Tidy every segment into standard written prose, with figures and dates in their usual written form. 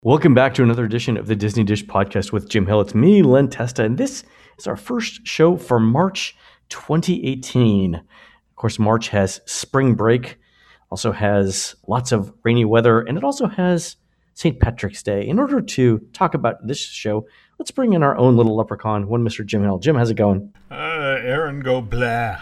Welcome back to another edition of the Disney Dish Podcast with Jim Hill. It's me, Len Testa, and this is our first show for March 2018. Of course, March has spring break, also has lots of rainy weather, and it also has St. Patrick's Day. In order to talk about this show, let's bring in our own little leprechaun, one Mr. Jim Hill. Jim, how's it going? Aaron go blah.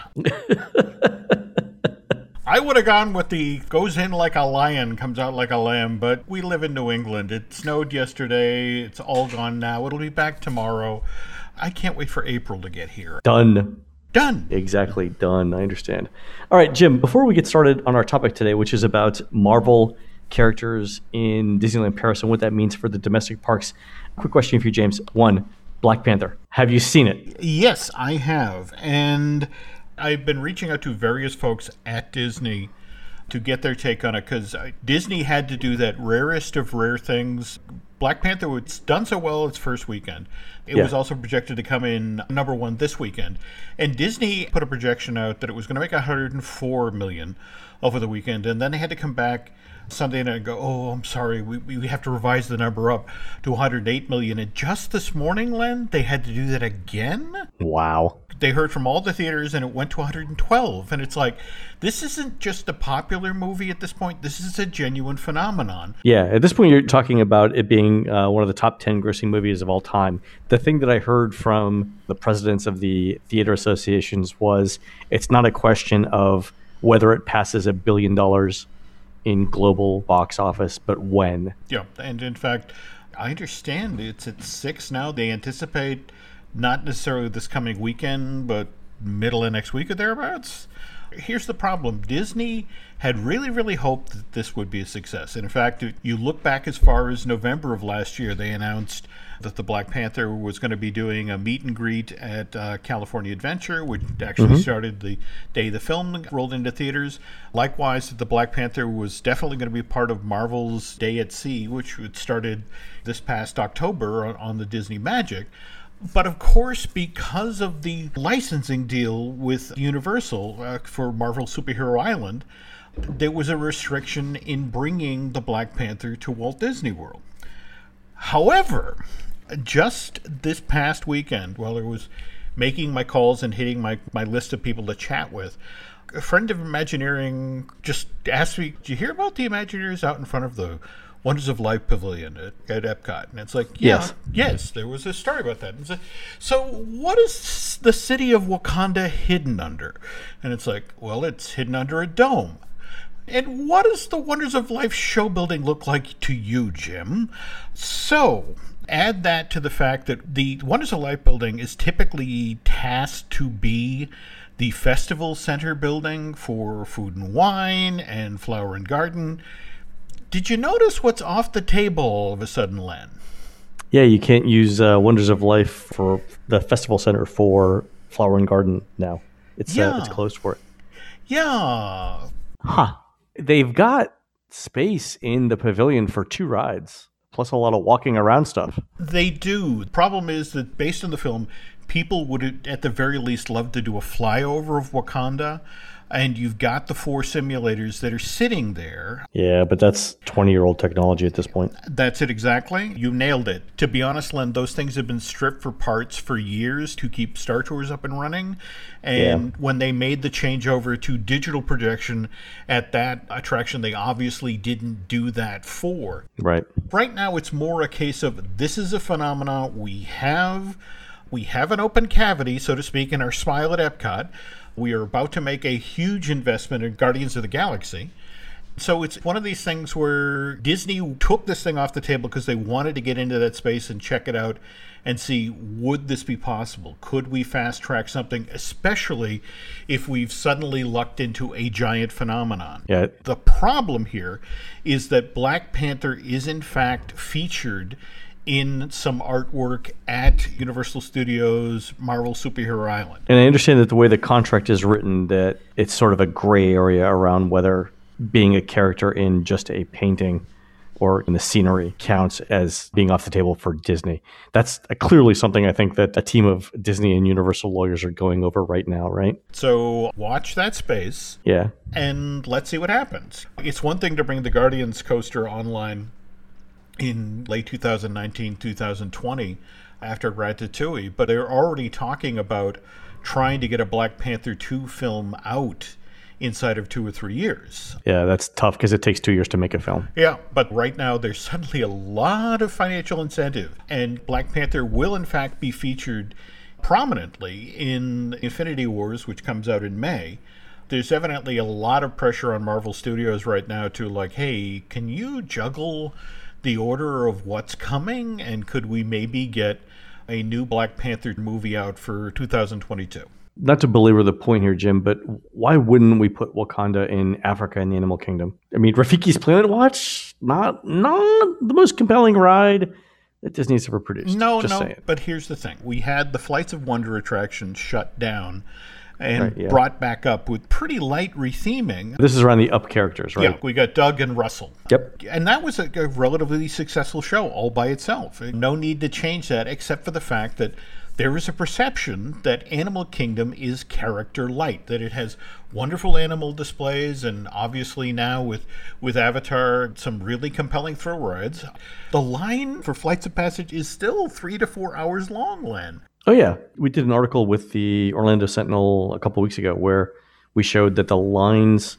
I would have gone with the goes in like a lion, comes out like a lamb, but we live in New England. It snowed yesterday. It's all gone now. It'll be back tomorrow. I can't wait for April to get here. Done. Exactly, done. I understand. All right, Jim, before we get started on our topic today, which is about Marvel characters in Disneyland Paris and what that means for the domestic parks, quick question for you, James. One, Black Panther. Have you seen it? Yes, I have. And I've been reaching out to various folks at Disney to get their take on it because Disney had to do that rarest of rare things. Black Panther was done so well its first weekend. It was also projected to come in number one this weekend. And Disney put a projection out that it was going to make $104 million over the weekend. And then they had to come back Sunday night and go, oh, I'm sorry, we have to revise the number up to $108 million. And just this morning, Len, they had to do that again? Wow. They heard from all the theaters and it went to 112. And it's like, this isn't just a popular movie at this point. This is a genuine phenomenon. Yeah, at this point, you're talking about it being one of the top 10 grossing movies of all time. The thing that I heard from the presidents of the theater associations was it's not a question of whether it passes $1 billion in global box office, but when. Yeah, and in fact, I understand it's at 6 now. They anticipate not necessarily this coming weekend, but middle of next week or thereabouts. Here's the problem. Disney had really hoped that this would be a success. And in fact, if you look back as far as November of last year, they announced that the Black Panther was going to be doing a meet and greet at California Adventure, which actually started the day the film rolled into theaters. Likewise, the Black Panther was definitely going to be part of Marvel's Day at Sea, which started this past October on the Disney Magic. But of course, because of the licensing deal with Universal for Marvel Superhero Island, there was a restriction in bringing the Black Panther to Walt Disney World. However, just this past weekend, while I was making my calls and hitting my list of people to chat with, a friend of Imagineering just asked me, did you hear about the Imagineers out in front of the Wonders of Life Pavilion at Epcot? And it's like, yes, there was a story about that. And so what is the city of Wakanda hidden under? And it's like, well, it's hidden under a dome. And what does the Wonders of Life show building look like to you, Jim? So add that to the fact that the Wonders of Life building is typically tasked to be the festival center building for Food and Wine and Flower and Garden. Did you notice what's off the table all of a sudden, Len? Yeah, you can't use Wonders of Life for the festival center for Flower and Garden now. It's closed for it. Yeah. Huh. They've got space in the pavilion for 2 rides, plus a lot of walking around stuff. They do. The problem is that based on the film, people would at the very least love to do a flyover of Wakanda. And you've got the 4 simulators that are sitting there. Yeah, but that's 20-year-old technology at this point. That's it exactly. You nailed it. To be honest, Len, those things have been stripped for parts for years to keep Star Tours up and running. And when they made the changeover to digital projection at that attraction, they obviously didn't do that for. Right. Right now, it's more a case of this is a phenomenon. We have an open cavity, so to speak, in our smile at Epcot. We are about to make a huge investment in Guardians of the Galaxy. So it's one of these things where Disney took this thing off the table because they wanted to get into that space and check it out and see, would this be possible? Could we fast track something, especially if we've suddenly lucked into a giant phenomenon? Yeah. The problem here is that Black Panther is in fact featured in some artwork at Universal Studios Marvel Superhero Island. And I understand that the way the contract is written, that it's sort of a gray area around whether being a character in just a painting or in the scenery counts as being off the table for Disney. That's clearly something I think that a team of Disney and Universal lawyers are going over right now, right? So watch that space. Yeah. And let's see what happens. It's one thing to bring the Guardians coaster online in late 2019, 2020 after Ratatouille, but they're already talking about trying to get a Black Panther 2 film out inside of 2 or 3 years. Yeah, that's tough because it takes 2 years to make a film. Yeah, but right now there's suddenly a lot of financial incentive, and Black Panther will in fact be featured prominently in Infinity Wars, which comes out in May. There's evidently a lot of pressure on Marvel Studios right now to like, hey, can you juggle the order of what's coming, and could we maybe get a new Black Panther movie out for 2022? Not to belabor the point here, Jim, but why wouldn't we put Wakanda in Africa and the Animal Kingdom? I mean, Rafiki's Planet Watch, not the most compelling ride that Disney's ever produced. No, Just saying. but here's the thing. We had the Flights of Wonder attraction shut down and brought back up with pretty light retheming. This is around the Up characters, right? Yeah, we got Doug and Russell. Yep. And that was a relatively successful show all by itself. No need to change that except for the fact that there is a perception that Animal Kingdom is character light, that it has wonderful animal displays, and obviously now with Avatar, some really compelling thrill rides. The line for Flights of Passage is still 3 to 4 hours long, Len. Oh, yeah. We did an article with the Orlando Sentinel a couple weeks ago where we showed that the lines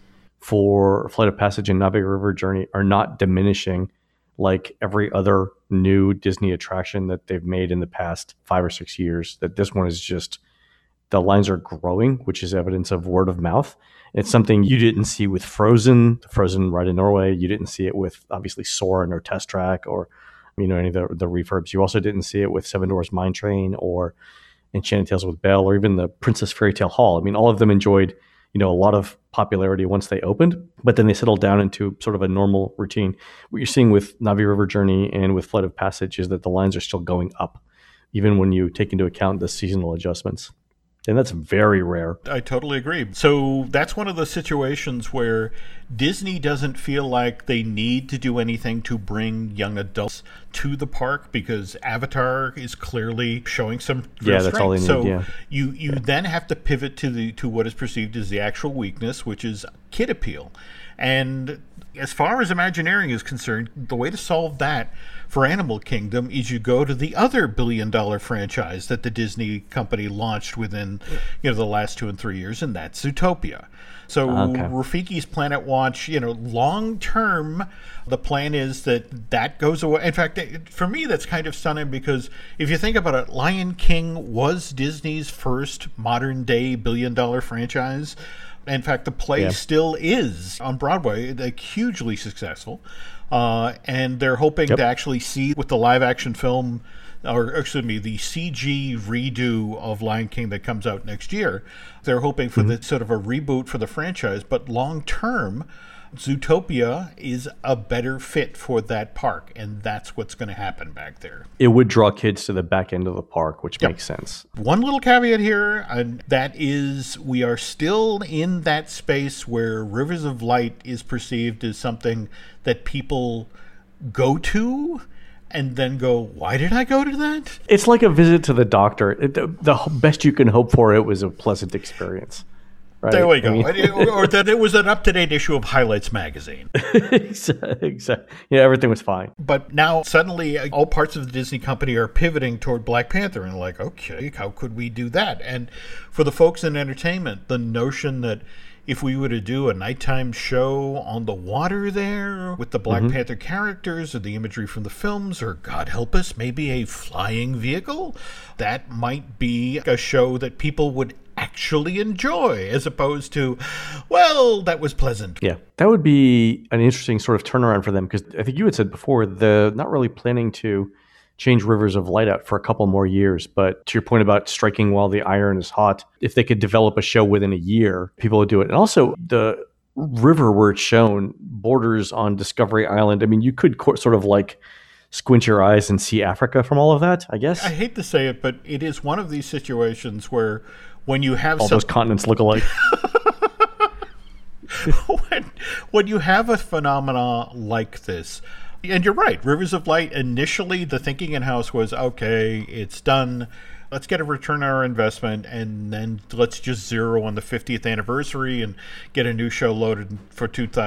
for Flight of Passage and Navi River Journey are not diminishing like every other new Disney attraction that they've made in the past 5 or 6 years. That this one is just, the lines are growing, which is evidence of word of mouth. It's something you didn't see with Frozen ride in Norway. You didn't see it with, obviously, Soarin' or Test Track or any of the refurbs. You also didn't see it with Seven Dwarfs Mine Train or Enchanted Tales with Belle or even the Princess Fairy Tale Hall. I mean, all of them enjoyed a lot of popularity once they opened, but then they settled down into sort of a normal routine. What you're seeing with Navi River Journey and with Flight of Passage is that the lines are still going up, even when you take into account the seasonal adjustments. And that's very rare. I totally agree. So that's one of the situations where Disney doesn't feel like they need to do anything to bring young adults to the park because Avatar is clearly showing some real that's all they need. So you then have to pivot to what is perceived as the actual weakness, which is kid appeal. And as far as Imagineering is concerned, the way to solve that for Animal Kingdom is you go to the other billion-dollar franchise that the Disney company launched within the last 2 and 3 years, and that's Zootopia. So Rafiki's Planet Watch, long term, the plan is that goes away. In fact, for me, that's kind of stunning because if you think about it, Lion King was Disney's first modern-day billion-dollar franchise. In fact, the play still is on Broadway, hugely successful. And they're hoping to actually see with the live-action film, or excuse me, the CG redo of Lion King that comes out next year. They're hoping for the sort of a reboot for the franchise, but long-term, Zootopia is a better fit for that park, and that's what's going to happen back there. It would draw kids to the back end of the park, which makes sense. One little caveat here, and that is we are still in that space where Rivers of Light is perceived as something that people go to and then go, why did I go to that? It's like a visit to the doctor. The best you can hope for it was a pleasant experience. Right? There we go. Or that it was an up-to-date issue of Highlights magazine. Exactly. Everything was fine. But now suddenly all parts of the Disney company are pivoting toward Black Panther and like, okay, how could we do that? And for the folks in entertainment, the notion that if we were to do a nighttime show on the water there with the Black Panther characters or the imagery from the films, or God help us, maybe a flying vehicle, that might be a show that people would actually enjoy, as opposed to, well, that was pleasant. Yeah, that would be an interesting sort of turnaround for them, because I think you had said before, they're not really planning to change Rivers of Light out for a couple more years. But to your point about striking while the iron is hot, if they could develop a show within a year, people would do it. And also, the river where it's shown borders on Discovery Island. I mean, you could sort of like squint your eyes and see Africa from all of that, I guess. I hate to say it, but it is one of these situations where when you have all those continents look alike. when you have a phenomena like this, and you're right, Rivers of Light, initially the thinking in-house was, okay, it's done. let's get a return on our investment, and then let's just zero on the 50th anniversary and get a new show loaded for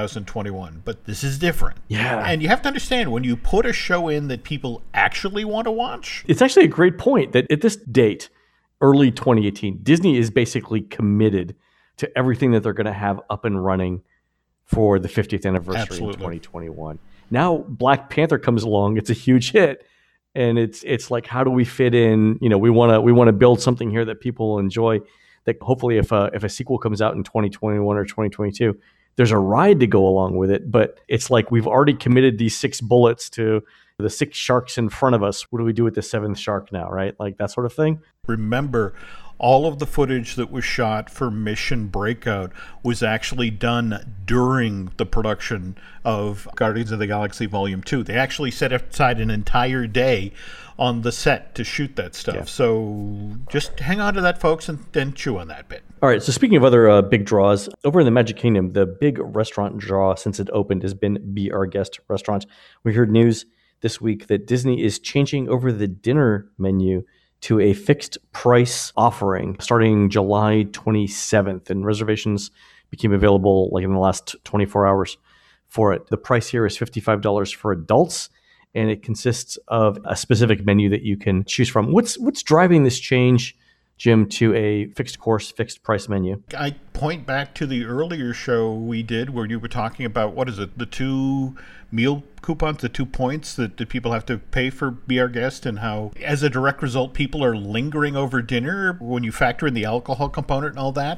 2021. But this is different. Yeah. And you have to understand, when you put a show in that people actually want to watch, it's actually a great point that at this date, early 2018, Disney is basically committed to everything that they're going to have up and running for the 50th anniversary in 2021. Now Black Panther comes along, it's a huge hit, and it's like, how do we fit in? We want to build something here that people will enjoy. That hopefully, if a sequel comes out in 2021 or 2022, there's a ride to go along with it. But it's like we've already committed these 6 bullets to the 6 sharks in front of us. What do we do with the 7th shark now, right? Like that sort of thing. Remember, all of the footage that was shot for Mission Breakout was actually done during the production of Guardians of the Galaxy Volume 2. They actually set aside an entire day on the set to shoot that stuff. Yeah. So just hang on to that, folks, and then chew on that bit. All right, so speaking of other big draws, over in the Magic Kingdom, the big restaurant draw since it opened has been Be Our Guest restaurant. We heard news this week that Disney is changing over the dinner menu to a fixed price offering starting July 27th, and reservations became available like in the last 24 hours for it. The price here is $55 for adults, and it consists of a specific menu that you can choose from. What's driving this change, Jim, to a fixed course, fixed price menu? I point back to the earlier show we did where you were talking about, what is it, the 2 meal coupons, the 2 points that people have to pay for Be Our Guest, and how, as a direct result, people are lingering over dinner when you factor in the alcohol component and all that.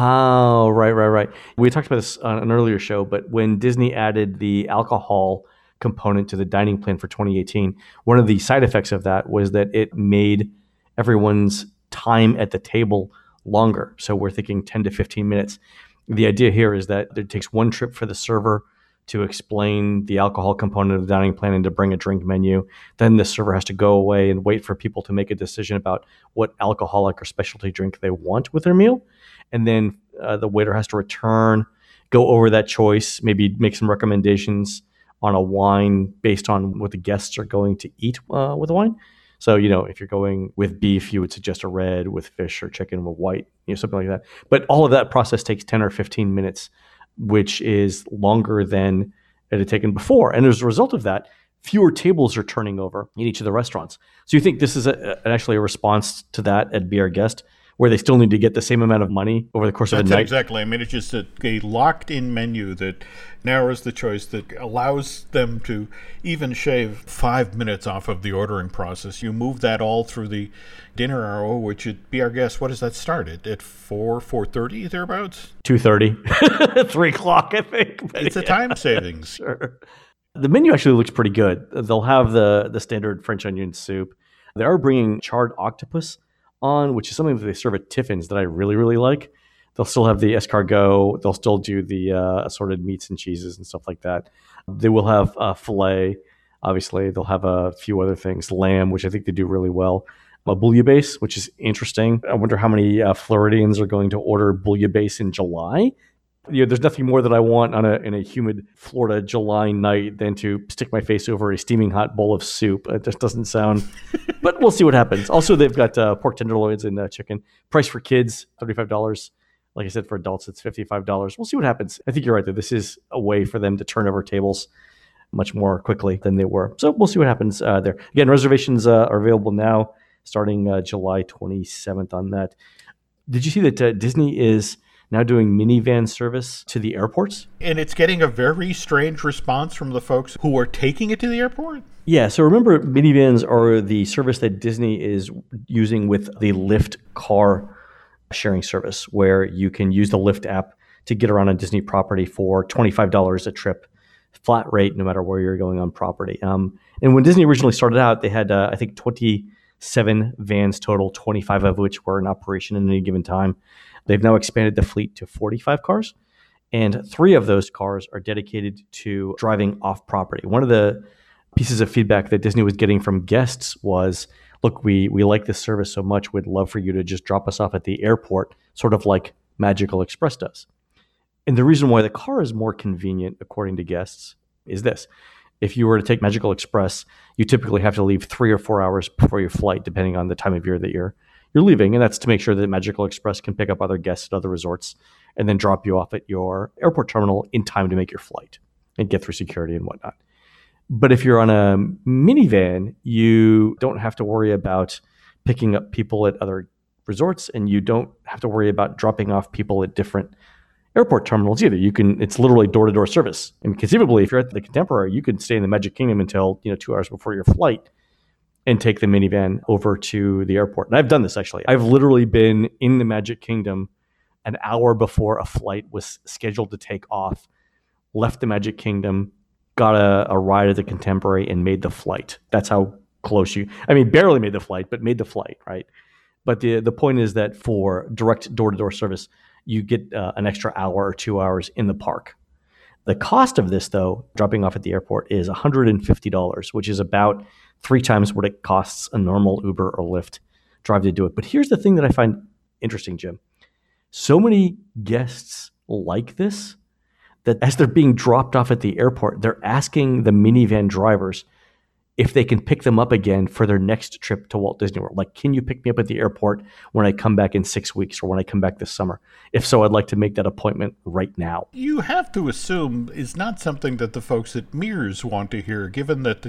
Oh, right. We talked about this on an earlier show, but when Disney added the alcohol component to the dining plan for 2018, one of the side effects of that was that it made everyone's time at the table longer. So we're thinking 10 to 15 minutes. The idea here is that it takes one trip for the server to explain the alcohol component of the dining plan and to bring a drink menu. Then the server has to go away and wait for people to make a decision about what alcoholic or specialty drink they want with their meal. And then the waiter has to return, go over that choice, maybe make some recommendations on a wine based on what the guests are going to eat with the wine. So, if you're going with beef, you would suggest a red, with fish or chicken with white, something like that. But all of that process takes 10 or 15 minutes, which is longer than it had taken before. And as a result of that, fewer tables are turning over in each of the restaurants. So you think this is actually a response to that at Be Our Guest, where they still need to get the same amount of money over the course of a night? Exactly. I mean, it's just a locked-in menu that narrows the choice, that allows them to even shave 5 minutes off of the ordering process. You move that all through the dinner hour, which at Be Our Guest, what does that start at 4:30, thereabouts? 2:30, 3 o'clock, I think. But it's a time savings. Sure. The menu actually looks pretty good. They'll have the standard French onion soup. They are bringing charred octopus on, which is something that they serve at Tiffin's that I really, really like. They'll still have the escargot. They'll still do the assorted meats and cheeses and stuff like that. They will have filet. Obviously, they'll have a few other things. Lamb, which I think they do really well. A bouillabaisse, which is interesting. I wonder how many Floridians are going to order bouillabaisse in July. There's nothing more that I want in a humid Florida July night than to stick my face over a steaming hot bowl of soup. It just doesn't sound, but we'll see what happens. Also, they've got pork tenderloins and chicken. Price for kids, $35. Like I said, for adults, it's $55. We'll see what happens. I think you're right that this is a way for them to turn over tables much more quickly than they were. So we'll see what happens there. Again, reservations are available now, starting July 27th on that. Did you see that Disney is now doing minivan service to the airports? And it's getting a very strange response from the folks who are taking it to the airport? Yeah, so remember, minivans are the service that Disney is using with the Lyft car sharing service, where you can use the Lyft app to get around on Disney property for $25 a trip, flat rate, no matter where you're going on property. And when Disney originally started out, they had, I think, 27 vans total, 25 of which were in operation at any given time. They've now expanded the fleet to 45 cars, and 3 of those cars are dedicated to driving off property. One of the pieces of feedback that Disney was getting from guests was, look, we like this service so much, we'd love for you to just drop us off at the airport, sort of like Magical Express does. And the reason why the car is more convenient, according to guests, is this. If you were to take Magical Express, you typically have to leave 3 or 4 hours before your flight, depending on the time of year that you're you're leaving. And that's to make sure that Magical Express can pick up other guests at other resorts and then drop you off at your airport terminal in time to make your flight and get through security and whatnot. But if you're on a minivan, you don't have to worry about picking up people at other resorts, and you don't have to worry about dropping off people at different airport terminals either. It's literally door-to-door service. And conceivably, if you're at the Contemporary, you could stay in the Magic Kingdom until 2 hours before your flight and take the minivan over to the airport. And I've done this actually. I've literally been in the Magic Kingdom an hour before a flight was scheduled to take off, left the Magic Kingdom, got a ride at the Contemporary, and made the flight. That's how close barely made the flight, but made the flight, right? But the point is that for direct door-to-door service, you get an extra hour or 2 hours in the park. The cost of this, though, dropping off at the airport, is $150, which is about 3 times what it costs a normal Uber or Lyft drive to do it. But here's the thing that I find interesting, Jim. So many guests like this that as they're being dropped off at the airport, they're asking the minivan drivers if they can pick them up again for their next trip to Walt Disney World. Like, can you pick me up at the airport when I come back in 6 weeks or when I come back this summer? If so, I'd like to make that appointment right now. You have to assume is not something that the folks at Mears want to hear, given that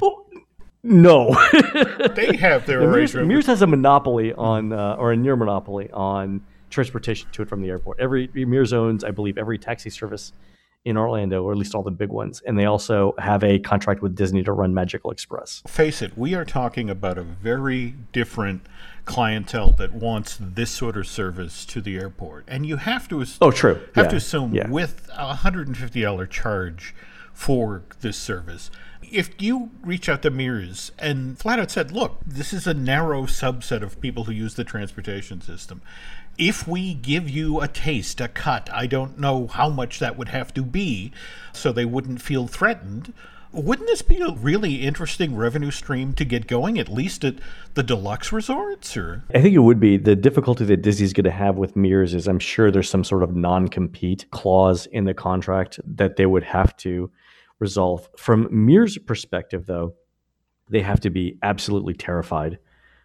no. They have their arrangement. Mears has a monopoly on, or a near monopoly on transportation to and from the airport. Mears owns, I believe, every taxi service in Orlando, or at least all the big ones. And they also have a contract with Disney to run Magical Express. Face it, we are talking about a very different clientele that wants this sort of service to the airport. And you have to to assume with a $150 charge for this service, if you reach out to Mears and flat out said, look, this is a narrow subset of people who use the transportation system. If we give you a taste, a cut, I don't know how much that would have to be so they wouldn't feel threatened. Wouldn't this be a really interesting revenue stream to get going, at least at the deluxe resorts? Or I think it would be. The difficulty that Disney's going to have with Mears is I'm sure there's some sort of non-compete clause in the contract that they would have to resolve. From Mears' perspective, though, they have to be absolutely terrified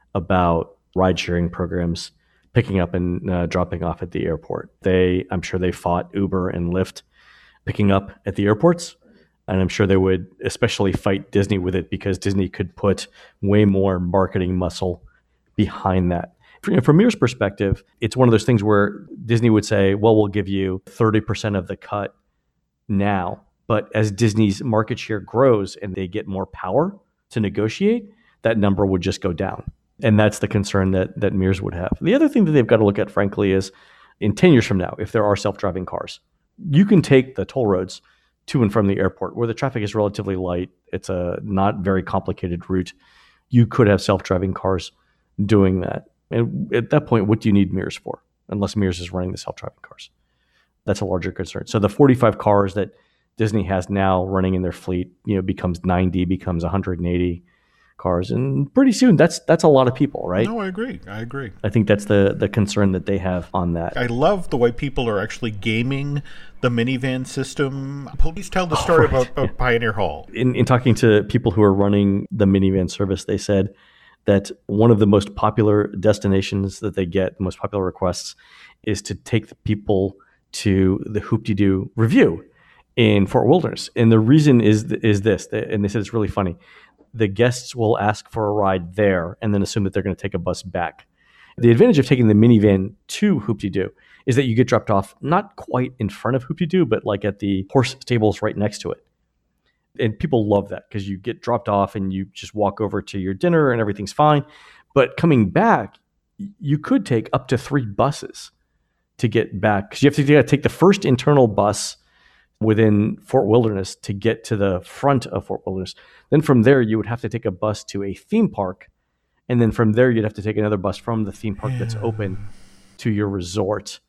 about ride-sharing programs picking up and dropping off at the airport. I'm sure they fought Uber and Lyft picking up at the airports. And I'm sure they would especially fight Disney with it because Disney could put way more marketing muscle behind that. From Mears' perspective, it's one of those things where Disney would say, well, we'll give you 30% of the cut now. But as Disney's market share grows and they get more power to negotiate, that number would just go down. And that's the concern that Mears would have. The other thing that they've got to look at, frankly, is in 10 years from now, if there are self-driving cars, you can take the toll roads to and from the airport where the traffic is relatively light. It's a not very complicated route. You could have self-driving cars doing that. And at that point, what do you need Mears for? Unless Mears is running the self-driving cars. That's a larger concern. So the 45 cars that Disney has now running in their fleet, becomes 90, becomes 180 cars. And pretty soon, that's a lot of people, right? No, I agree. I think that's the concern that they have on that. I love the way people are actually gaming the minivan system. Please tell the story about Pioneer Hall. In talking to people who are running the minivan service, they said that one of the most popular destinations that they get, the most popular requests, is to take the people to the Hoop-Dee-Doo Review in Fort Wilderness. And the reason is this, and they said it's really funny. The guests will ask for a ride there and then assume that they're going to take a bus back. The advantage of taking the minivan to Hoop-Dee-Doo is that you get dropped off not quite in front of Hoop-Dee-Doo, but like at the horse stables right next to it. And people love that because you get dropped off and you just walk over to your dinner and everything's fine. But coming back, you could take up to 3 buses to get back because you have to take the first internal bus within Fort Wilderness to get to the front of Fort Wilderness. Then from there, you would have to take a bus to a theme park. And then from there, you'd have to take another bus from the theme park that's open to your resort.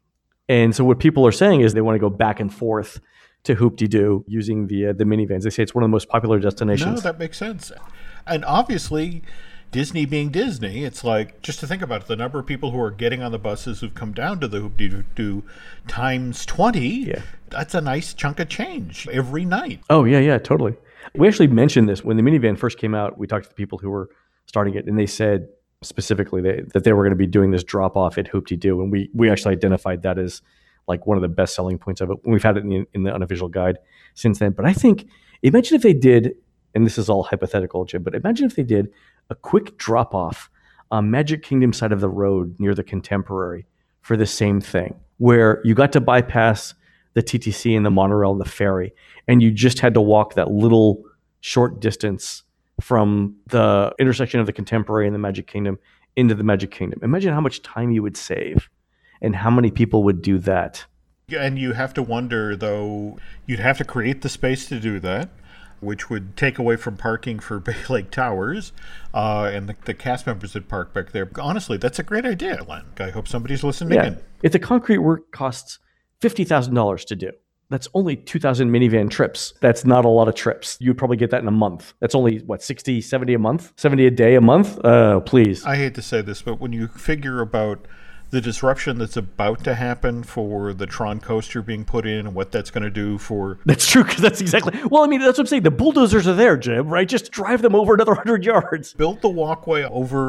And so what people are saying is they want to go back and forth to Hoop-Dee-Doo using the minivans. They say it's one of the most popular destinations. No, that makes sense. And obviously, Disney being Disney, it's like, just to think about it, the number of people who are getting on the buses who've come down to the Hoop-Dee-Doo times 20, that's a nice chunk of change every night. Oh, yeah, totally. We actually mentioned this when the minivan first came out. We talked to the people who were starting it, and they said specifically that they were going to be doing this drop off at Hoop-Dee-Doo, and we actually identified that as like one of the best selling points of it. We've had it in the unofficial guide since then. But I think, imagine if they did, and this is all hypothetical, Jim, but imagine if they did a quick drop off on Magic Kingdom side of the road near the Contemporary for the same thing, where you got to bypass the TTC and the monorail and the ferry, and you just had to walk that little short distance from the intersection of the Contemporary and the Magic Kingdom into the Magic Kingdom. Imagine how much time you would save and how many people would do that. And you have to wonder, though, you'd have to create the space to do that, which would take away from parking for Bay Lake Towers and the cast members that park back there. Honestly, that's a great idea, Len. I hope somebody's listening in. If the concrete work costs $50,000 to do, that's only 2,000 minivan trips. That's not a lot of trips. You'd probably get that in a month. That's only, 60, 70 a month? 70 a day a month? Please. I hate to say this, but when you figure about the disruption that's about to happen for the Tron coaster being put in and what that's going to do for... That's true, because that's exactly... Well, I mean, that's what I'm saying. The bulldozers are there, Jim, right? Just drive them over another 100 yards. Build the walkway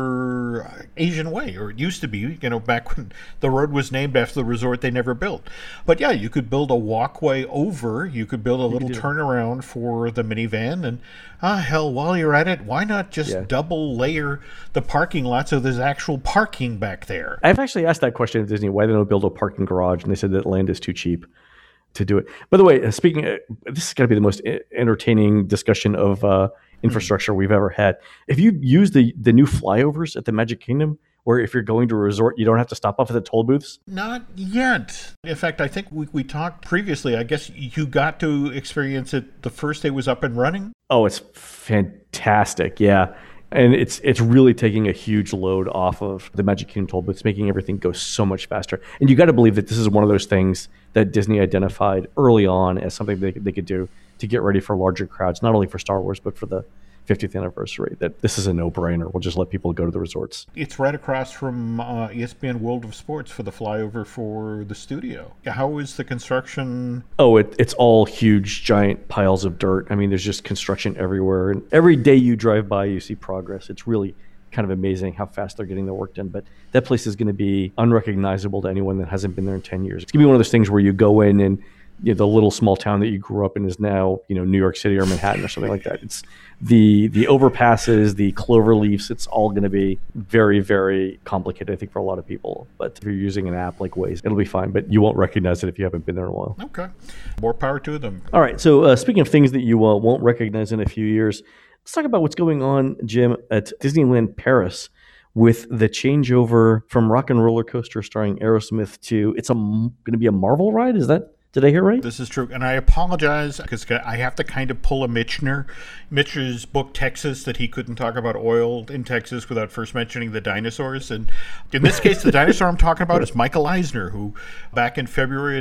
over Asian Way, or it used to be, back when the road was named after the resort they never built. But yeah, you could build a walkway over, you could build a little turnaround for the minivan, and hell, while you're at it, why not just double layer the parking lot so there's actual parking back there? I've actually asked that question at Disney, why they don't build a parking garage, and they said that land is too cheap to do it. By the way, this is going to be the most entertaining discussion of infrastructure we've ever had. If you use the new flyovers at the Magic Kingdom, where if you're going to a resort, you don't have to stop off at the toll booths? Not yet. In fact, I think we talked previously. I guess you got to experience it the first day it was up and running. Oh, it's fantastic. Yeah. And it's really taking a huge load off of the Magic Kingdom toll booths, making everything go so much faster. And you got to believe that this is one of those things that Disney identified early on as something they could do to get ready for larger crowds, not only for Star Wars, but for the 50th anniversary, that this is a no-brainer. We'll just let people go to the resorts. It's right across from ESPN World of Sports for the flyover for the studio. How is the construction? Oh, it's all huge, giant piles of dirt. I mean, there's just construction everywhere. And every day you drive by, you see progress. It's really kind of amazing how fast they're getting the work done. But that place is going to be unrecognizable to anyone that hasn't been there in 10 years. It's going to be one of those things where you go in and the little small town that you grew up in is now, New York City or Manhattan or something like that. It's the overpasses, the clover leafs. It's all going to be very, very complicated, I think, for a lot of people. But if you're using an app like Waze, it'll be fine. But you won't recognize it if you haven't been there in a while. Okay. More power to them. All right. So speaking of things that you won't recognize in a few years, let's talk about what's going on, Jim, at Disneyland Paris with the changeover from Rock and Roller Coaster starring Aerosmith to it's going to be a Marvel ride. Did I hear right? This is true. And I apologize because I have to kind of pull a Mitchner. Mitch's book, Texas, that he couldn't talk about oil in Texas without first mentioning the dinosaurs. And in this case, the dinosaur I'm talking about is Michael Eisner, who back in February of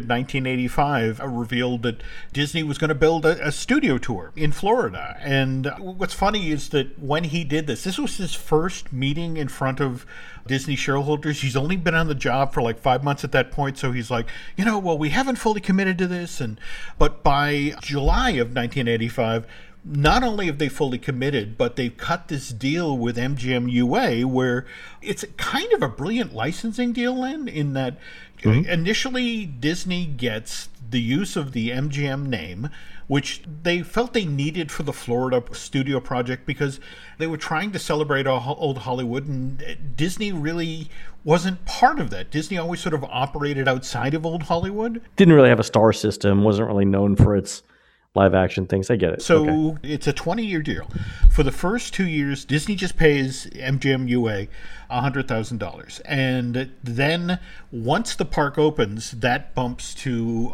1985 revealed that Disney was going to build a studio tour in Florida. And what's funny is that when he did this was his first meeting in front of Disney shareholders. He's only been on the job for like 5 months at that point. So he's like, well, we haven't fully committed to this. But by July of 1985, not only have they fully committed, but they've cut this deal with MGM UA where it's kind of a brilliant licensing deal, Len, in that initially Disney gets the use of the MGM name, which they felt they needed for the Florida studio project because they were trying to celebrate old Hollywood, and Disney really wasn't part of that. Disney always sort of operated outside of old Hollywood. Didn't really have a star system, wasn't really known for its live action things. I get it. So It's a 20-year deal. For the first 2 years, Disney just pays MGM UA $100,000. And then once the park opens, that bumps to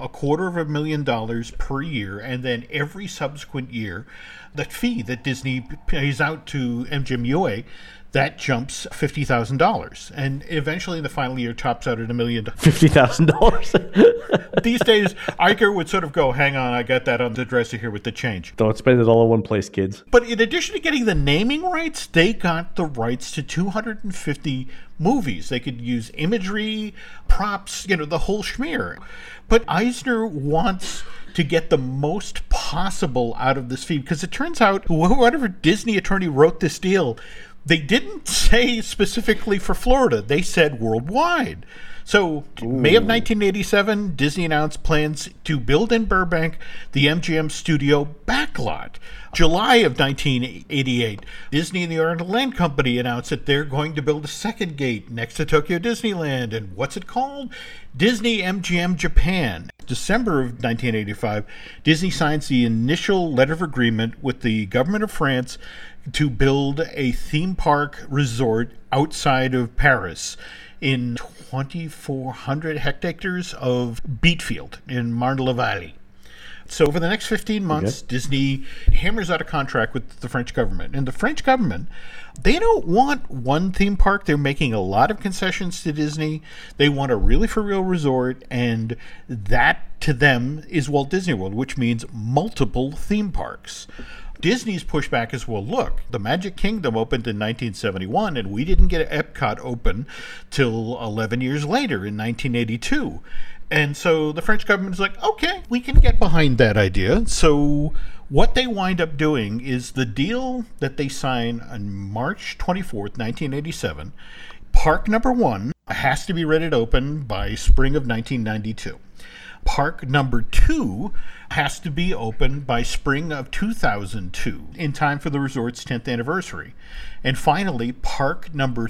$250,000 per year. And then every subsequent year, that fee that Disney pays out to MGM UA, that jumps $50,000, and eventually in the final year tops out at $1 million. $50,000. These days, Iger would sort of go, "Hang on, I got that on the dresser here with the change." Don't spend it all in one place, kids. But in addition to getting the naming rights, they got the rights to 250 movies. They could use imagery, props, the whole schmear. But Eisner wants to get the most possible out of this fee because it turns out whatever Disney attorney wrote this deal, They didn't say specifically for Florida. They said worldwide. So, May of 1987, Disney announced plans to build in Burbank the MGM Studio backlot. July of 1988, Disney and the Oriental Land Company announced that they're going to build a second gate next to Tokyo Disneyland. And what's it called? Disney MGM Japan. December of 1985, Disney signs the initial letter of agreement with the government of France to build a theme park resort outside of Paris in 2,400 hectares of beet field in Marne-la-Vallée. So over the next 15 months, Disney hammers out a contract with the French government. And the French government, they don't want one theme park. They're making a lot of concessions to Disney. They want a really for real resort, and that to them is Walt Disney World, which means multiple theme parks. Disney's pushback is, well, look, the Magic Kingdom opened in 1971, and we didn't get Epcot open till 11 years later in 1982. And so the French government is like, okay, we can get behind that idea. So what they wind up doing is the deal that they sign on March 24th, 1987, Park number 1 has to be ready to open by spring of 1992. Park number 2 has to be open by spring of 2002, in time for the resort's 10th anniversary. And finally, park number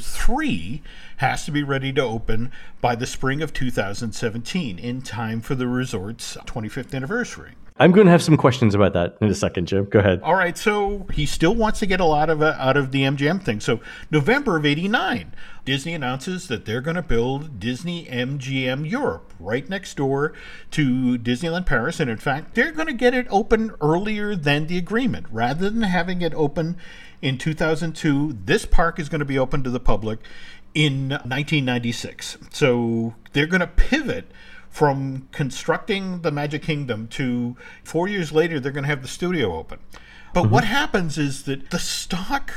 3 has to be ready to open by the spring of 2017, in time for the resort's 25th anniversary. I'm going to have some questions about that in a second, Jim. Go ahead. All right, so he still wants to get a lot of out of the MGM thing. So November of 89, Disney announces that they're going to build Disney MGM Europe right next door to Disneyland Paris. And in fact, they're going to get it open earlier than the agreement. Rather than having it open in 2002, this park is going to be open to the public in 1996. So they're going to pivot from constructing the Magic Kingdom to 4 years later, they're going to have the studio open. But what happens is that the stock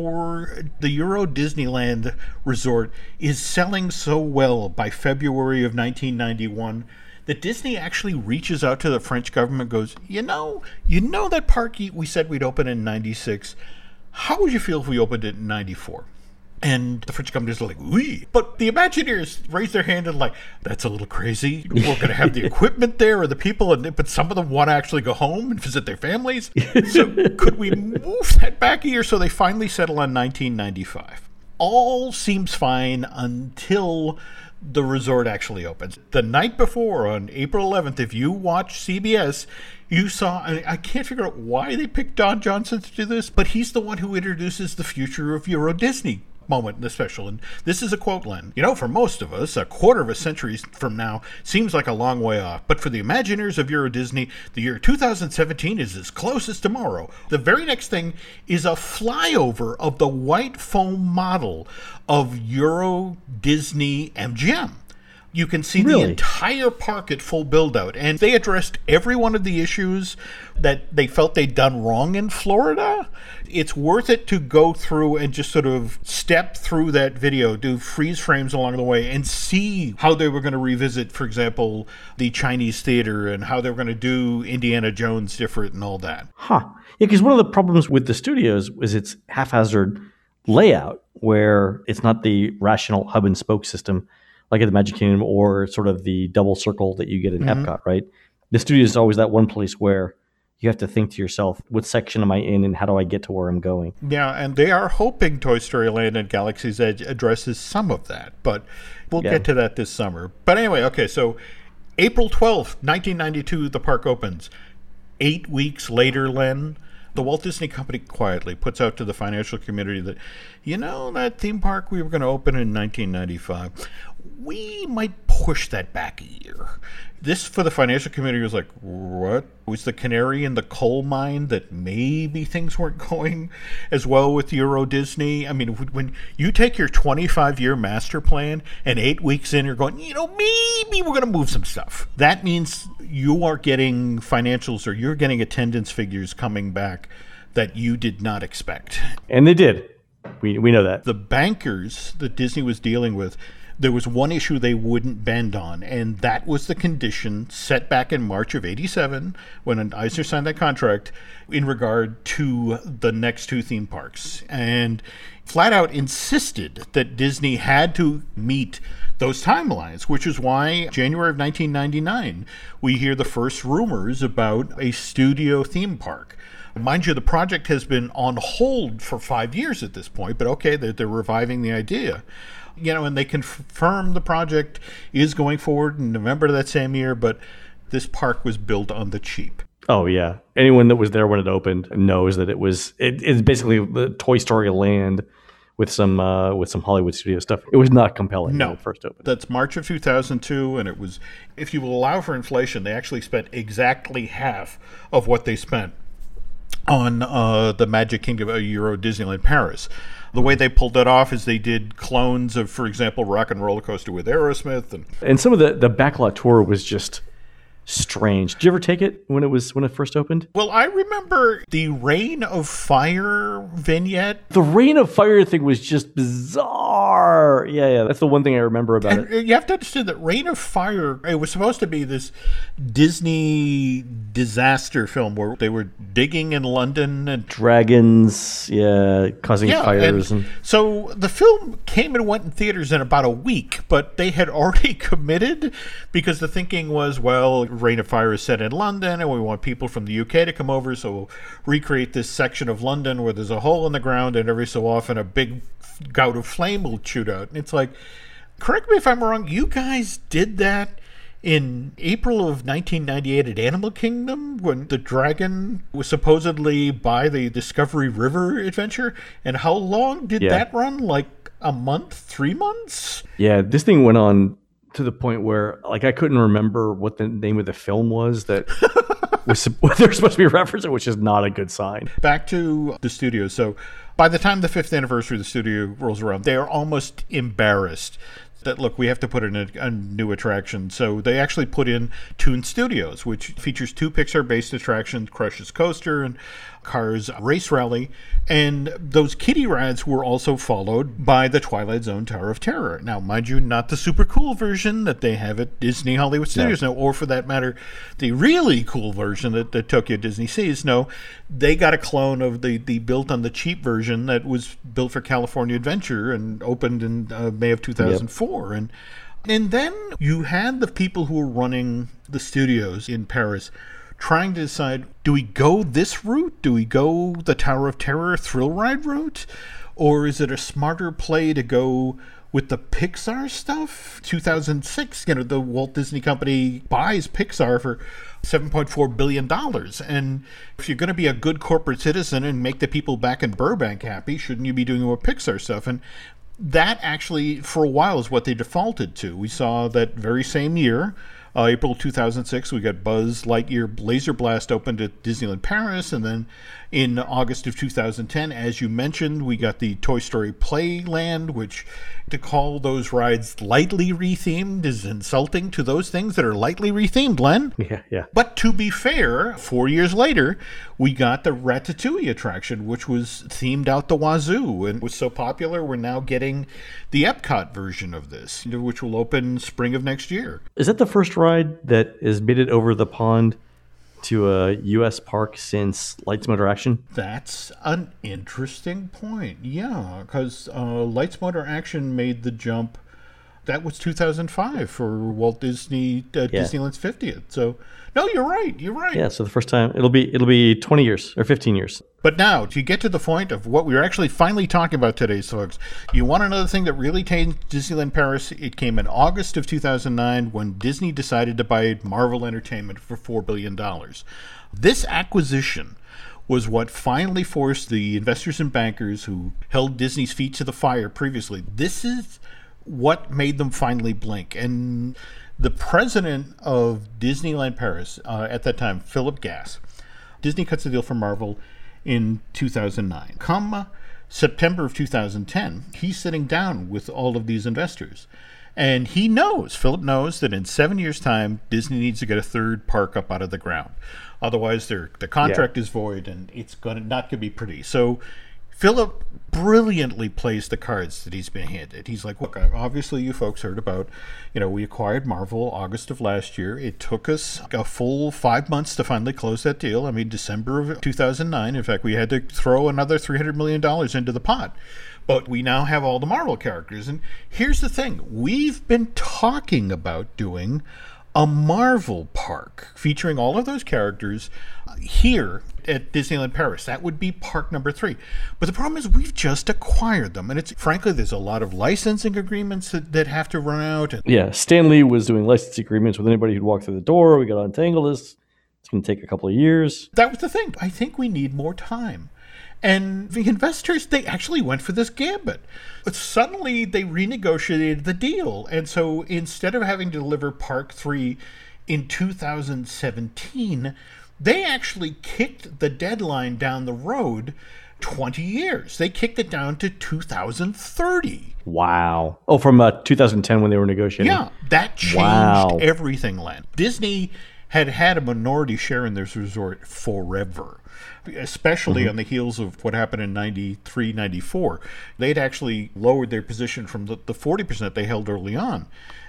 for the Euro Disneyland resort is selling so well by February of 1991 that Disney actually reaches out to the French government and goes, you know that park we said we'd open in 96? How would you feel if we opened it in 94? And the French government is like, oui. But the Imagineers raise their hand and like, that's a little crazy. We're going to have the equipment there or the people, but some of them want to actually go home and visit their families. So could we move that back a year? So they finally settle on 1995. All seems fine until the resort actually opens. The night before, on April 11th, if you watch CBS, you saw, I can't figure out why they picked Don Johnson to do this, but he's the one who introduces the future of Euro Disney moment in the special. And this is a quote, Len. For most of us, a quarter of a century from now seems like a long way off. But for the Imagineers of Euro Disney, the year 2017 is as close as tomorrow. The very next thing is a flyover of the white foam model of Euro Disney MGM. You can see the entire park at full build-out. And they addressed every one of the issues that they felt they'd done wrong in Florida. It's worth it to go through and just sort of step through that video, do freeze frames along the way, and see how they were going to revisit, for example, the Chinese theater and how they were going to do Indiana Jones different and all that. Yeah, because one of the problems with the studios is its haphazard layout, where it's not the rational hub and spoke system like at the Magic Kingdom or sort of the double circle that you get in Epcot, right? The studio is always that one place where you have to think to yourself, what section am I in and how do I get to where I'm going? Yeah, and they are hoping Toy Story Land and Galaxy's Edge addresses some of that, but we'll get to that this summer. But anyway, okay, so April 12th, 1992, the park opens. 8 weeks later, Len, the Walt Disney Company quietly puts out to the financial community that, that theme park we were going to open in 1995, we might push that back a year. This, for the financial community, was like, what? Was the canary in the coal mine that maybe things weren't going as well with Euro Disney? I mean, when you take your 25-year master plan and 8 weeks in, you're going, maybe we're going to move some stuff. That means you are getting financials or you're getting attendance figures coming back that you did not expect. And they did. We know that. The bankers that Disney was dealing with, there was one issue they wouldn't bend on, and that was the condition set back in March of 87 when Eisner signed that contract in regard to the next two theme parks. And flat out insisted that Disney had to meet those timelines, which is why January of 1999, we hear the first rumors about a studio theme park. Mind you, the project has been on hold for 5 years at this point, but okay, they're reviving the idea. And they confirm the project is going forward in November of that same year, but this park was built on the cheap. Oh, yeah. Anyone that was there when it opened knows that it's basically the Toy Story land with some Hollywood studio stuff. It was not compelling when it first opened. That's March of 2002, and it was, if you will allow for inflation, they actually spent exactly half of what they spent on the Magic Kingdom Euro Disneyland Paris. The way they pulled that off is they did clones of, for example, Rock and Roller Coaster with Aerosmith. And some of the backlot tour was just strange. Did you ever take it when it first opened? Well, I remember the Reign of Fire vignette. The Reign of Fire thing was just bizarre. Yeah. That's the one thing I remember about it. You have to understand that Reign of Fire, it was supposed to be this Disney disaster film where they were digging in London and dragons, causing fires. And so the film came and went in theaters in about a week, but they had already committed because the thinking was, well, Reign of Fire is set in London and we want people from the UK to come over, so we'll recreate this section of London where there's a hole in the ground and every so often a big gout of flame will shoot out. And it's like, correct me if I'm wrong, you guys did that in April of 1998 at Animal Kingdom when the dragon was supposedly by the Discovery River adventure. And how long did that run? Like a month, 3 months? Yeah, this thing went on to the point where I couldn't remember what the name of the film was that they're supposed to be referencing, which is not a good sign. Back to the studio. So by the time the 5th anniversary of the studio rolls around, they are almost embarrassed that, look, we have to put in a new attraction. So they actually put in Toon Studios, which features 2 Pixar-based attractions, Crush's Coaster and Cars Race Rally. And those kiddie rides were also followed by the Twilight Zone Tower of Terror. Now, mind you, not the super cool version that they have at Disney Hollywood Studios now, or for that matter, the really cool version that Tokyo Disney sees. No, they got a clone of the built on the cheap version that was built for California Adventure and opened in May of 2004. And then you had the people who were running the studios in Paris trying to decide, do we go this route? Do we go the Tower of Terror thrill ride route? Or is it a smarter play to go with the Pixar stuff? 2006, the Walt Disney Company buys Pixar for $7.4 billion. And if you're going to be a good corporate citizen and make the people back in Burbank happy, shouldn't you be doing more Pixar stuff? And that actually, for a while, is what they defaulted to. We saw that very same year, April 2006, we got Buzz Lightyear Laser Blast opened at Disneyland Paris, and then in August of 2010, as you mentioned, we got the Toy Story Playland, which to call those rides lightly rethemed is insulting to those things that are lightly rethemed, Len. Yeah. But to be fair, 4 years later, we got the Ratatouille attraction, which was themed out the wazoo and was so popular, we're now getting the Epcot version of this, which will open spring of next year. Is that the first ride that has made it over the pond to a U.S. park since Lights Motor Action? That's an interesting point. Yeah, because Lights Motor Action made the jump. That was 2005 for Walt Disney Disneyland's 50th. So, no, you're right. Yeah, so the first time it'll be 20 years or 15 years. But now, to get to the point of what we were actually finally talking about today, folks, you want another thing that really changed Disneyland Paris? It came in August of 2009 when Disney decided to buy Marvel Entertainment for $4 billion. This acquisition was what finally forced the investors and bankers who held Disney's feet to the fire previously. This is what made them finally blink. And the president of Disneyland Paris at that time, Philip Gass, Disney cuts the deal for Marvel in 2009. Come September of 2010, he's sitting down with all of these investors. And Philip knows that in 7 years' time, Disney needs to get a third park up out of the ground. Otherwise, the contract is void and it's not going to be pretty. So Philip brilliantly plays the cards that he's been handed. He's like, look, obviously you folks heard about, we acquired Marvel August of last year. It took us a full 5 months to finally close that deal. I mean, December of 2009. In fact, we had to throw another $300 million into the pot. But we now have all the Marvel characters. And here's the thing. We've been talking about doing a Marvel park featuring all of those characters here at Disneyland Paris. That would be park number 3. But the problem is we've just acquired them. And it's frankly, there's a lot of licensing agreements that have to run out. Yeah, Stan Lee was doing license agreements with anybody who'd walk through the door. We got to untangle this. It's going to take a couple of years. That was the thing. I think we need more time. And the investors, they actually went for this gambit. But suddenly they renegotiated the deal. And so instead of having to deliver Park 3 in 2017, they actually kicked the deadline down the road 20 years. They kicked it down to 2030. Wow. Oh, from 2010 when they were negotiating. Yeah, that changed everything, Len. Disney had a minority share in this resort forever, especially on the heels of what happened in 93, 94. They'd actually lowered their position from the 40% they held early on.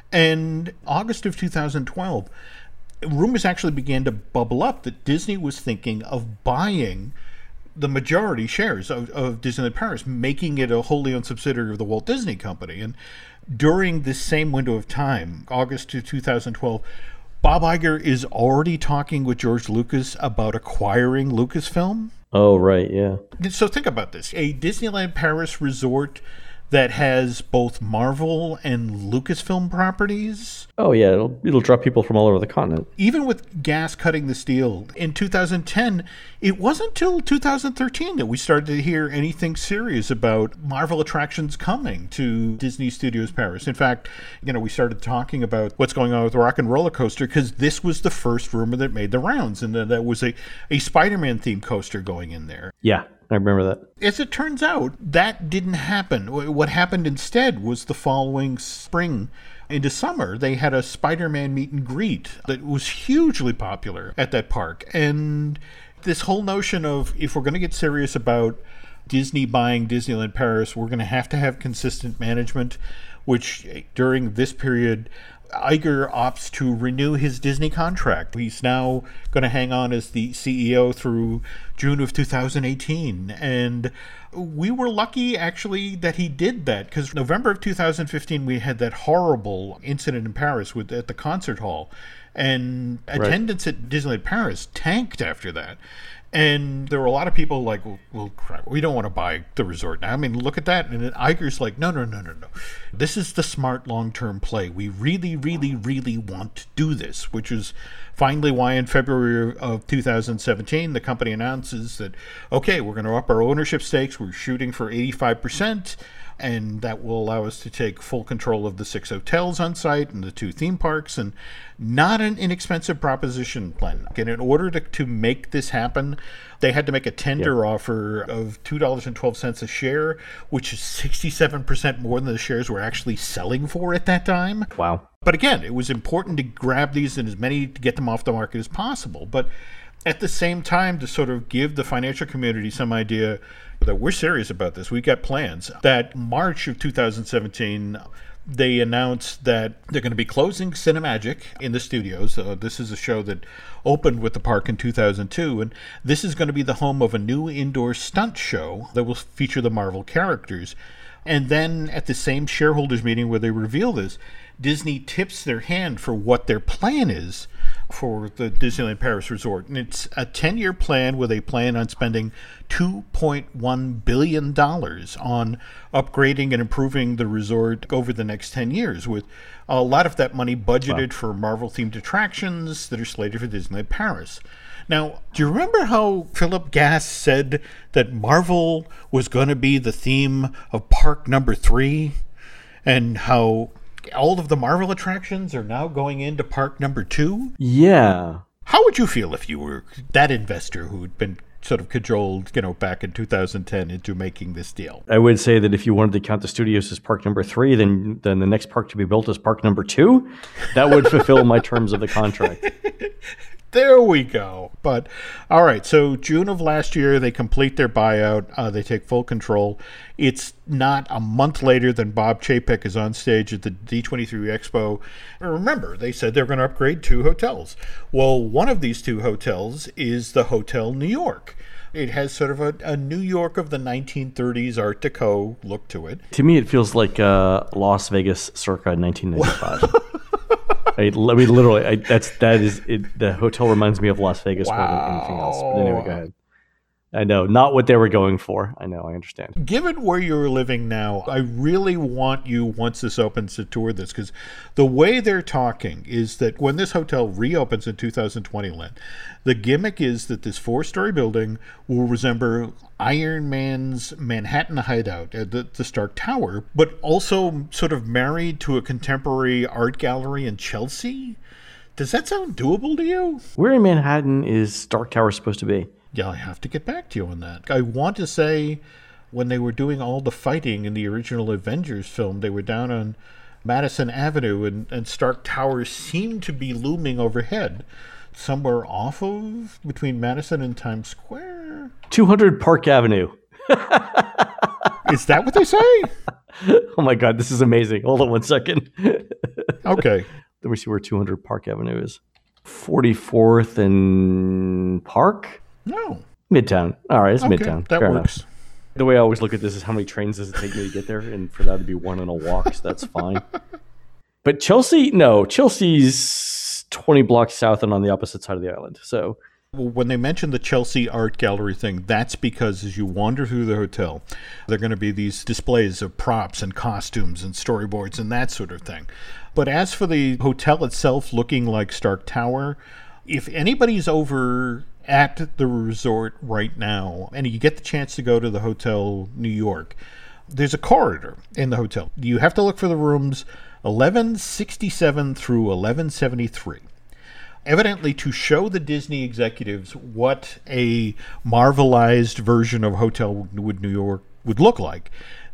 And August of 2012, rumors actually began to bubble up that Disney was thinking of buying the majority shares of Disneyland Paris, making it a wholly owned subsidiary of the Walt Disney Company. And during this same window of time, August to 2012, Bob Iger is already talking with George Lucas about acquiring Lucasfilm. Oh, right, yeah. So think about this. A Disneyland Paris resort that has both Marvel and Lucasfilm properties. Oh, yeah, it'll draw people from all over the continent. Even with gas cutting this deal, in 2010, it wasn't until 2013 that we started to hear anything serious about Marvel attractions coming to Disney Studios Paris. In fact, we started talking about what's going on with Rock and Roller Coaster because this was the first rumor that made the rounds, and that was a Spider-Man themed coaster going in there. Yeah. I remember that. As it turns out, that didn't happen. What happened instead was the following spring into summer, they had a Spider-Man meet and greet that was hugely popular at that park. And this whole notion of, if we're going to get serious about Disney buying Disneyland Paris, we're going to have consistent management, which during this period, Iger opts to renew his Disney contract. He's now going to hang on as the CEO through June of 2018. And we were lucky, actually, that he did that, because November of 2015, we had that horrible incident in Paris at the concert hall. And attendance at Disneyland Paris tanked after that. And there were a lot of people like, well, crap, we don't want to buy the resort now. I mean, look at that. And Iger's like, no. This is the smart long-term play. We really, really, really want to do this, which is finally why in February of 2017, the company announces that, okay, we're going to up our ownership stakes. We're shooting for 85%. And that will allow us to take full control of the 6 hotels on site and the 2 theme parks, and not an inexpensive proposition plan. And in order to make this happen, they had to make a tender offer of $2.12 a share, which is 67% more than the shares were actually selling for at that time. Wow. But again, it was important to grab these and to get them off the market as possible. But at the same time, to sort of give the financial community some idea that we're serious about this, we've got plans. That March of 2017, they announced that they're going to be closing Cinemagic in the studios. This is a show that opened with the park in 2002, and this is going to be the home of a new indoor stunt show that will feature the Marvel characters. And then at the same shareholders meeting where they reveal this, Disney tips their hand for what their plan is for the Disneyland Paris Resort. And it's a 10-year plan where they plan on spending $2.1 billion on upgrading and improving the resort over the next 10 years, with a lot of that money budgeted for Marvel-themed attractions that are slated for Disneyland Paris. Now, do you remember how Philip Gass said that Marvel was going to be the theme of park number 3? And how all of the Marvel attractions are now going into park number 2? Yeah. How would you feel if you were that investor who'd been sort of cajoled, back in 2010 into making this deal? I would say that if you wanted to count the studios as park number 3, then the next park to be built is park number 2. That would fulfill my terms of the contract. There we go. But, all right, so June of last year, they complete their buyout. They take full control. It's not a month later than Bob Chapek is on stage at the D23 Expo. Remember, they said they're going to upgrade 2 hotels. Well, one of these 2 hotels is the Hotel New York. It has sort of a New York of the 1930s Art Deco look to it. To me, it feels like Las Vegas circa 1995. I mean, literally, that is it. The hotel reminds me of Las Vegas more than anything else. But anyway, go ahead. I know, not what they were going for. I know, I understand. Given where you're living now, I really want you, once this opens, to tour this, because the way they're talking is that when this hotel reopens in 2020, Len, the gimmick is that this 4-story building will resemble Iron Man's Manhattan hideout at the Stark Tower, but also sort of married to a contemporary art gallery in Chelsea. Does that sound doable to you? Where in Manhattan is Stark Tower supposed to be? Yeah, I have to get back to you on that. I want to say when they were doing all the fighting in the original Avengers film, they were down on Madison Avenue, and Stark Tower seemed to be looming overhead. Somewhere off of, between Madison and Times Square? 200 Park Avenue. Is that what they say? Oh my God, this is amazing. Hold on one second. Okay. Let me see where 200 Park Avenue is. 44th and Park? No. Midtown. All right, it's okay, Midtown. That Fair works. Enough. The way I always look at this is how many trains does it take me to get there? And for that to be 1 in a walk, so that's fine. But Chelsea, no. Chelsea's 20 blocks south and on the opposite side of the island. So when they mentioned the Chelsea Art Gallery thing, that's because as you wander through the hotel, there are going to be these displays of props and costumes and storyboards and that sort of thing. But as for the hotel itself looking like Stark Tower, if anybody's over at the resort right now and you get the chance to go to the Hotel New York, there's a corridor in the hotel. You have to look for the rooms 1167 through 1173. Evidently to show the Disney executives what a Marvelized version of Hotel New York would look like,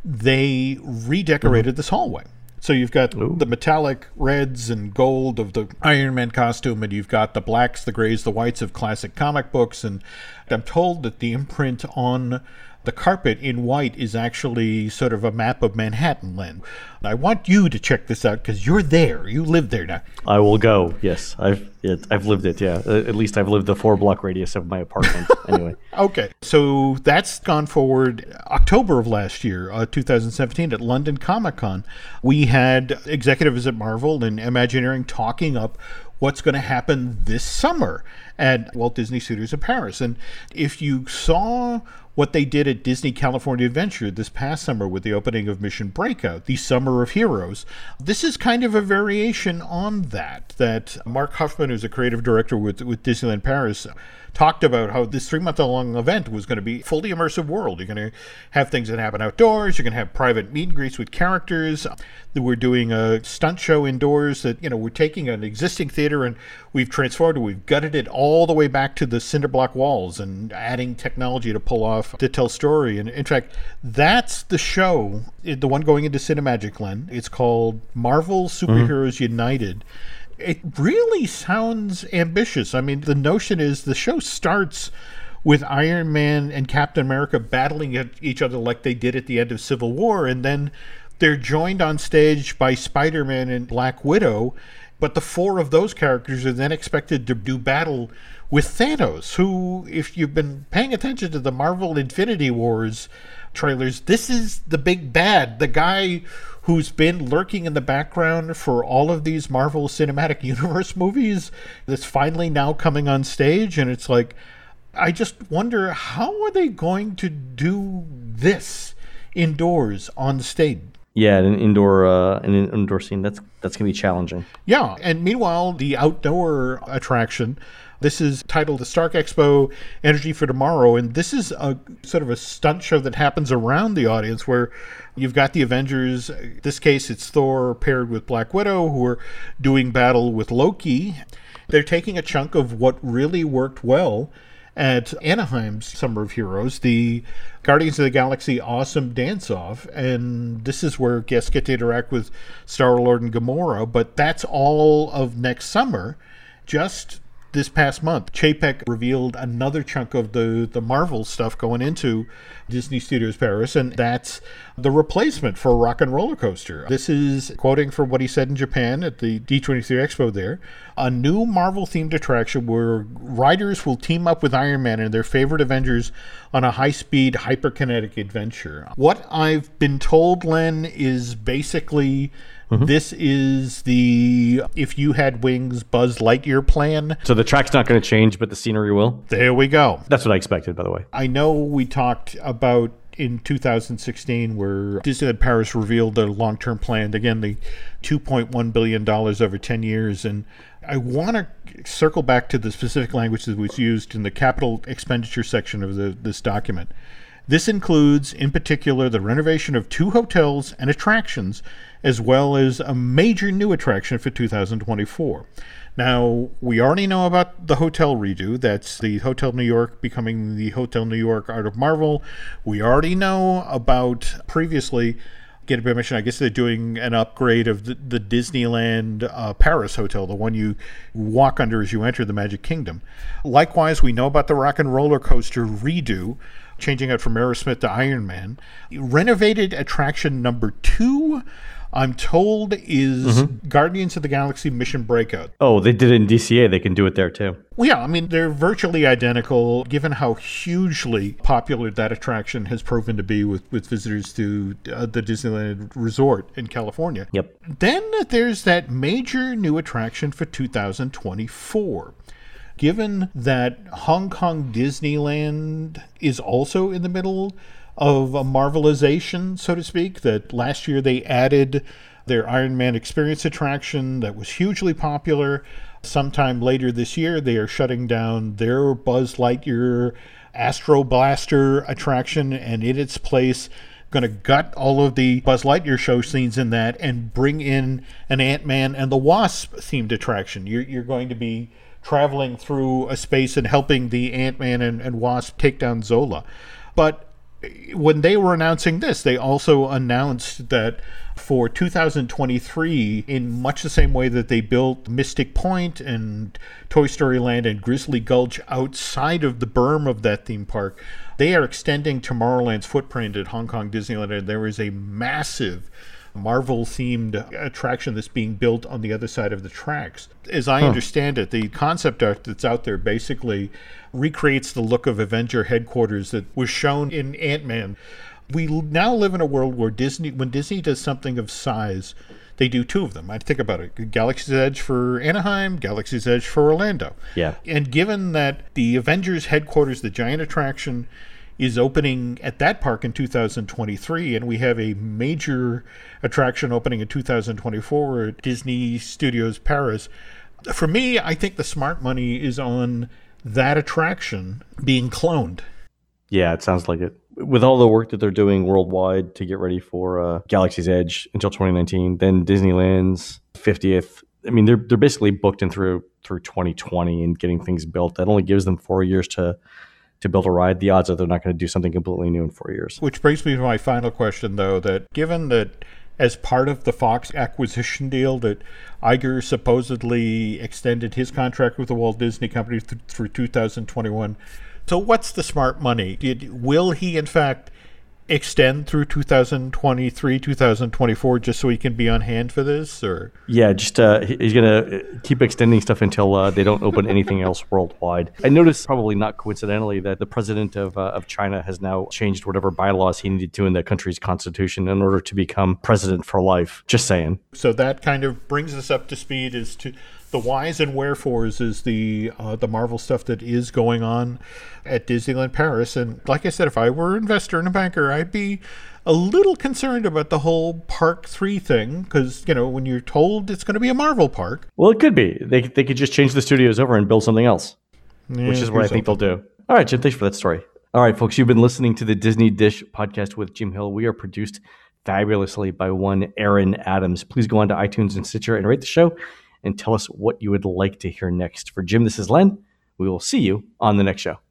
they redecorated this hallway. So you've got the metallic reds and gold of the Iron Man costume, and you've got the blacks, the grays, the whites of classic comic books. And I'm told that the imprint on the carpet in white is actually sort of a map of Manhattan, Len. I want you to check this out because you're there. You live there now. I will go. Yes, I've lived it. Yeah, at least I've lived the 4-block radius of my apartment. Anyway. Okay, so that's gone forward. October of last year, 2017, at London Comic Con, we had executives at Marvel and Imagineering talking up what's going to happen this summer at Walt Disney Studios in Paris. And if you saw what they did at Disney California Adventure this past summer with the opening of Mission Breakout, the Summer of Heroes, this is kind of a variation on that Mark Huffman, who's a creative director with Disneyland Paris, talked about how this 3-month-long event was going to be a fully immersive world. You're going to have things that happen outdoors. You're going to have private meet and greets with characters. We're doing a stunt show indoors that, we're taking an existing theater and we've transformed it. We've gutted it all the way back to the cinder block walls and adding technology to tell story. And in fact, that's the show, the one going into Cinemagic, Len. It's called Marvel Superheroes United. It really sounds ambitious. I mean, the notion is the show starts with Iron Man and Captain America battling at each other like they did at the end of Civil War, and then they're joined on stage by Spider-Man and Black Widow, but the 4 of those characters are then expected to do battle with Thanos, who, if you've been paying attention to the Marvel Infinity Wars trailers, this is the big bad, the guy who's been lurking in the background for all of these Marvel Cinematic Universe movies that's finally now coming on stage. And it's like, I just wonder, how are they going to do this indoors on stage? Yeah, an indoor scene, that's going to be challenging. Yeah, and meanwhile, the outdoor attraction, this is titled the Stark Expo Energy for Tomorrow, and this is a sort of a stunt show that happens around the audience where you've got the Avengers. In this case, it's Thor paired with Black Widow, who are doing battle with Loki. They're taking a chunk of what really worked well at Anaheim's Summer of Heroes, the Guardians of the Galaxy Awesome Dance-Off, and this is where guests get to interact with Star-Lord and Gamora, but that's all of next summer. Just this past month, Chapek revealed another chunk of the Marvel stuff going into Disney Studios Paris, and that's the replacement for Rock and Roller Coaster. This is quoting from what he said in Japan at the D23 Expo there. A new Marvel-themed attraction where riders will team up with Iron Man and their favorite Avengers on a high-speed, hyperkinetic adventure. What I've been told, Len, is basically... This is the If You Had Wings Buzz Lightyear plan. So the track's not going to change, but the scenery will? There we go. That's what I expected, by the way. I know we talked about in 2016 where Disneyland Paris revealed their long-term plan. Again, the $2.1 billion over 10 years. And I want to circle back to the specific language that was used in the capital expenditure section of this document. This includes, in particular, the renovation of 2 hotels and attractions, as well as a major new attraction for 2024. Now, we already know about the hotel redo. That's the Hotel New York becoming the Hotel New York Art of Marvel. We already know about previously, get a permission, I guess they're doing an upgrade of the Disneyland Paris Hotel, the one you walk under as you enter the Magic Kingdom. Likewise, we know about the Rock and Roller Coaster redo, changing out from Aerosmith to Iron Man. Renovated attraction number 2, I'm told, is Guardians of the Galaxy Mission Breakout. Oh, they did it in DCA. They can do it there, too. Well, yeah, I mean, they're virtually identical, given how hugely popular that attraction has proven to be with visitors to the Disneyland Resort in California. Yep. Then there's that major new attraction for 2024. Given that Hong Kong Disneyland is also in the middle of a Marvelization, so to speak, that last year they added their Iron Man Experience attraction that was hugely popular. Sometime later this year, they are shutting down their Buzz Lightyear Astro Blaster attraction, and in its place, going to gut all of the Buzz Lightyear show scenes in that and bring in an Ant-Man and the Wasp themed attraction. You're going to be traveling through a space and helping the Ant-Man and Wasp take down Zola. But when they were announcing this, they also announced that for 2023, in much the same way that they built Mystic Point and Toy Story Land and Grizzly Gulch outside of the berm of that theme park, they are extending Tomorrowland's footprint at Hong Kong Disneyland, and there is a massive Marvel-themed attraction that's being built on the other side of the tracks. As I understand it, the concept art that's out there basically recreates the look of Avenger headquarters that was shown in Ant-Man. We now live in a world where when Disney does something of size, they do 2 of them. I think about it. Galaxy's Edge for Anaheim, Galaxy's Edge for Orlando. Yeah. And given that the Avengers headquarters, the giant attraction, is opening at that park in 2023, and we have a major attraction opening in 2024 at Disney Studios Paris. For me, I think the smart money is on that attraction being cloned. Yeah, it sounds like it. With all the work that they're doing worldwide to get ready for Galaxy's Edge until 2019, then Disneyland's 50th. I mean, they're basically booked in through 2020 and getting things built. That only gives them 4 years to build a ride. The odds are they're not going to do something completely new in 4 years. Which brings me to my final question, though, that given that as part of the Fox acquisition deal that Iger supposedly extended his contract with the Walt Disney Company through 2021, so what's the smart money? Will he, in fact, extend through 2023, 2024, just so he can be on hand for this? Or yeah, just he's going to keep extending stuff until they don't open anything else worldwide. I noticed, probably not coincidentally, that the president of China has now changed whatever bylaws he needed to in the country's constitution in order to become president for life. Just saying. So that kind of brings us up to speed as to the whys and wherefores is the Marvel stuff that is going on at Disneyland Paris. And like I said, if I were an investor and a banker, I'd be a little concerned about the whole Park 3 thing, because, when you're told it's going to be a Marvel park. Well, it could be. They could just change the studios over and build something else, which is what I think they'll do. All right, Jim, thanks for that story. All right, folks, you've been listening to the Disney Dish podcast with Jim Hill. We are produced fabulously by one Aaron Adams. Please go on to iTunes and Stitcher and rate the show and tell us what you would like to hear next. For Jim, this is Len. We will see you on the next show.